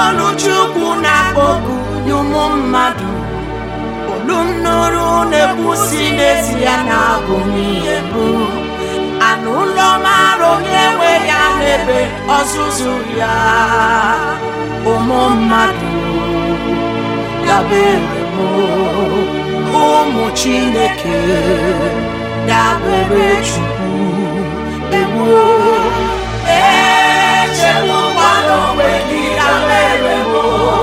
olu Chukwu na-akpọku ụmụ mmadụ, olu m nụrụ na-ekwusi n'ezie na-abụ ihe bụ anụ ụlọ mara onye nwe ya n'ebe ọzụzụ ya. Ụmụ mmadụ dabere m, ụmụ Chineke dabere Chukwu. Echegbukwala onwe gị, dabere m.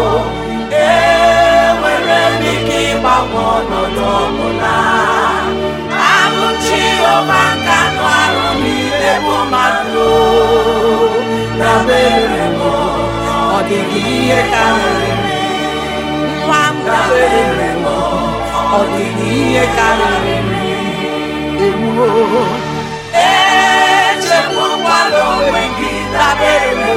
Enwere m ike ịgbanwe ọnọdụ ọbụla. Abụ Jehova ka anụ arụ niile bụ mmadụ. Dabere m, ọ dịghị ihe karịrị. Nwa m dabere m, ọ dịghị ihe karịrị. Echegbukwala onwe gị, dabere m.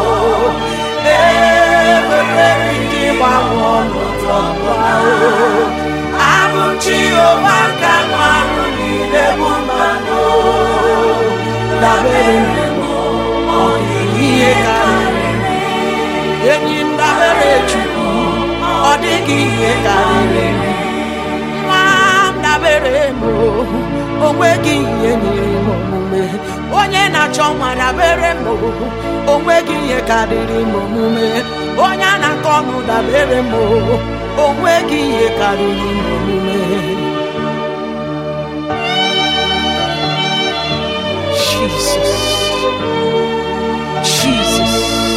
Enwere m ike ịgbanwe ọnọdụ ọbụla. Abụ Jehova ka anụ arụ niile bụ mmadụ. Dabere m, ọ dịghị ihe karịrị. Enyi m dabere Chukwu, ọ dịghị ihe karịrị. Nwa m dabere m, o nweghị ihe nyere m omume. Onye na-achọ nwa dabere m, o nweghị ihe karịrị m omume. Onye a na-akọ ọnụ dabere m, o nweghị ihe karịrị m omume. Jesus, Jesus.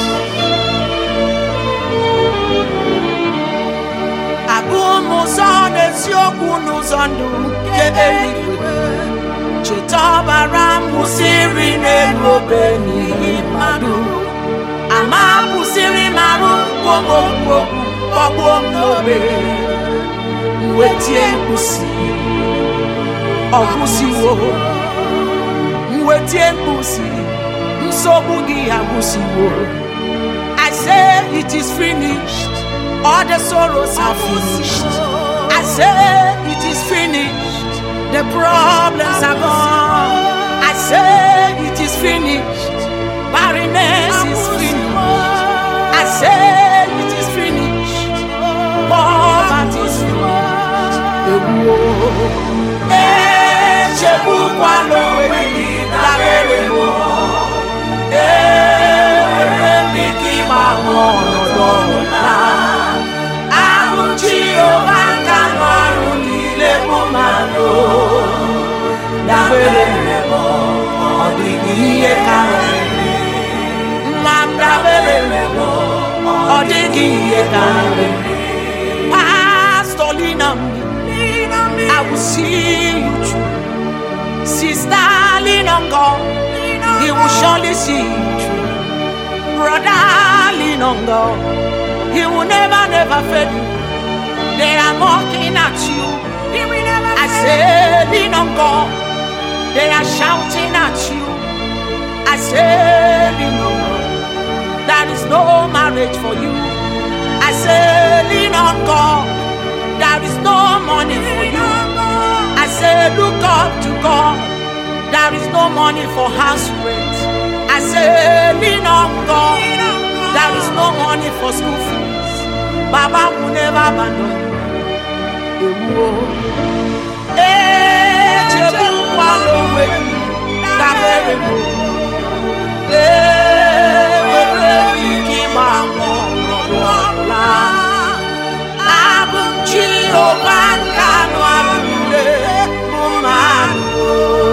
Abụ m ụzọ n'eziokwu n'ụzọ ndụ nke eluigwe. Cheta ọbara m kwụsịrị n'elu obe n'ihi mmadụ. Ama kwụsịrị m arụ mkpọmkpọ kpọgbuo m n'obe. Mwetie mkpusi, ọ kwụsịwo. Mwetie mkpusi, nsogbu gị agwụsịwo. I say it is finished. All the sorrows are finished. I say it is finished. The problems are gone. I say it is finished. Barrenness is finished. I say it is finished. Poverty is finished. Echegbukwala onwe gị, dabere m. Enwere m ike ịgbanwe ọnọdụ ọbụla. Abụ Jehova ka anụ arụ niile bụ mmadụ. Dabere m, ọ dịghị ihe karịrị. Nwa m dabere m, ọ dịghị ihe karịrị. Pastor, lean on me, I will see you through. Sister, lean on God, He will surely see you through. Brother, lean on God, He will never, never fail you. They are mocking at you. I say, lean on God. They are shouting at you. I say, lean on God. There is no marriage for you. I say, lean on God. There is no money for you. I say, look up to God. There is no money for house rent. I say, lean on God. There is no money for school fees. Baba will never abandon you. Echegbukwala onwe gị, dabere m. Enwere m ike ịgbanwe ọnọdụ ọbụla. Abụ Jehova ka anụ arụ niile bụ mmadụ.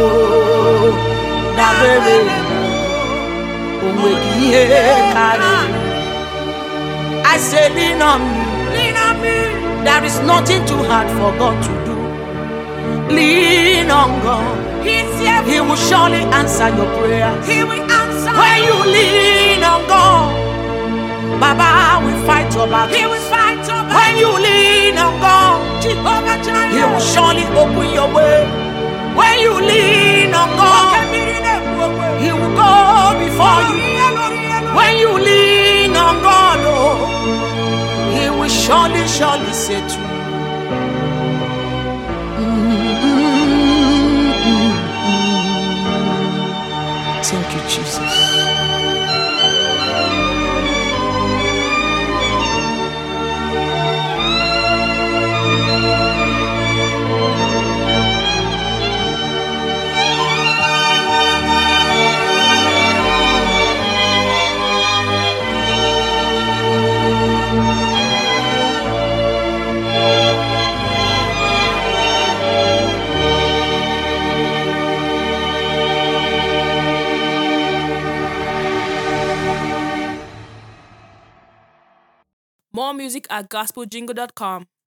Dabere m, o nweghị ihe karịrị. I say, lean on me. There is nothing too hard for God to do. Lean on God. He will surely answer your prayers. He will answer. When you lean on God, Baba will fight your battle. He will fight your battle. When you lean on God, He will surely open your way. When you lean on God, He will go before you. When you lean on God, oh, He will surely, surely say to you. Thank you, Jesus. music at gospeljingle.com.